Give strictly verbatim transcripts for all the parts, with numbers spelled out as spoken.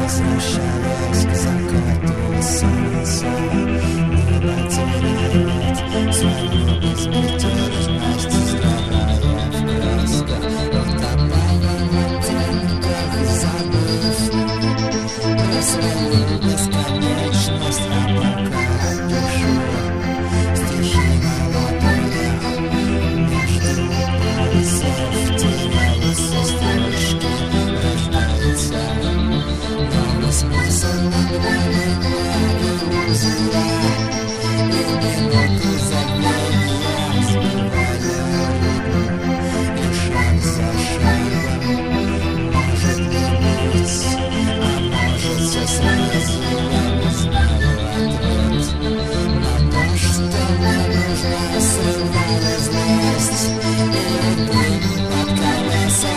возвращаясь к закату солнца, небо теряет свою безмятежность, сгорая в красках, утопая в оттенках, забыв про свою бесконечность. А пока пишу стихи монотонно, между пальцев теряются строчки, рождается новый смысл мгновения, иллюзия и минуты забвения, сбивая ритм и шаг за шагом. Может не быть, а может все сразу, я не знаю ответ на то, что мне нужно, срывая злость и плыть под колеса.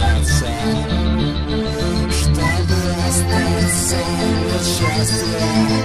Счастье.